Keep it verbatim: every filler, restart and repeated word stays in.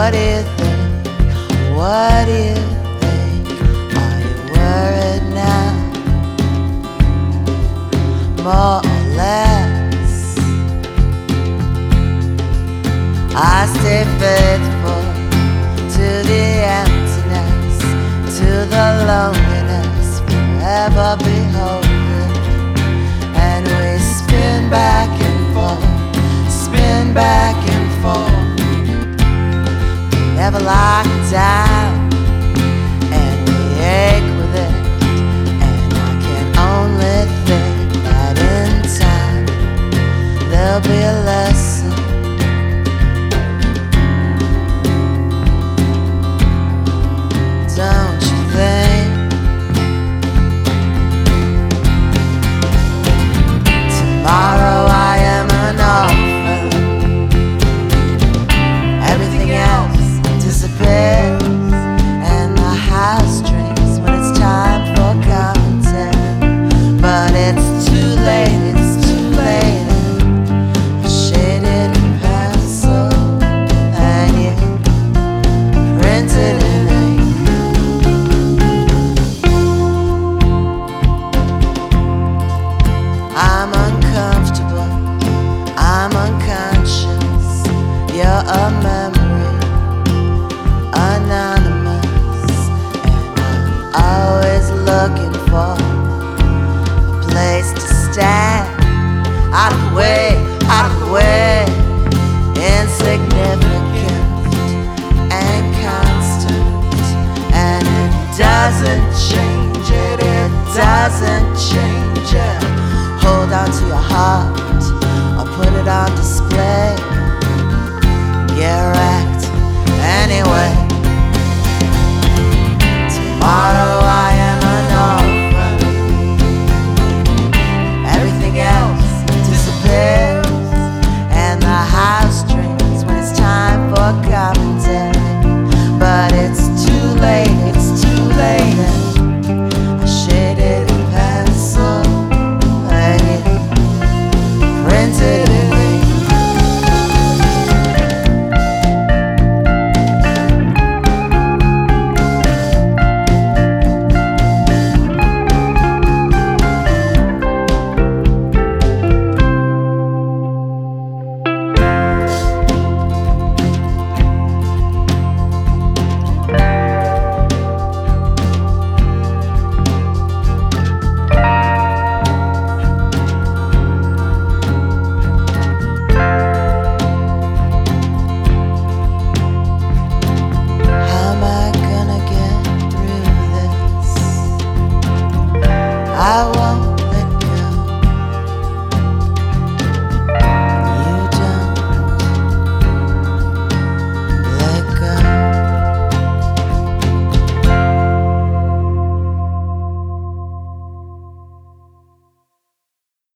What do you think? What do you think? Are you worried now? More or less. I stay faithful to the emptiness, to the loneliness, forever beholden. And we spin back and forth, spin back and forth, never lock down, and we ache with it. And I can only think that in time there'll be a lesson. Don't you think? Tomorrow I am an orphan. Everything else disappears, and the house drinks when it's time for content. But it's too late, it's too late. A shaded pencil and you printed in ink. I'm uncomfortable, I'm unconscious. You're a memory, anonymous, and I'm always looking for a place to stand. Out of the way, out of the way, insignificant and constant. And it doesn't change it, it doesn't change it. Hold on to your heart or put it on display. Get wrecked anyway. Tomorrow I am an orphan. Everything else disappears, and the house drinks when it's time for commentary. But it's too late,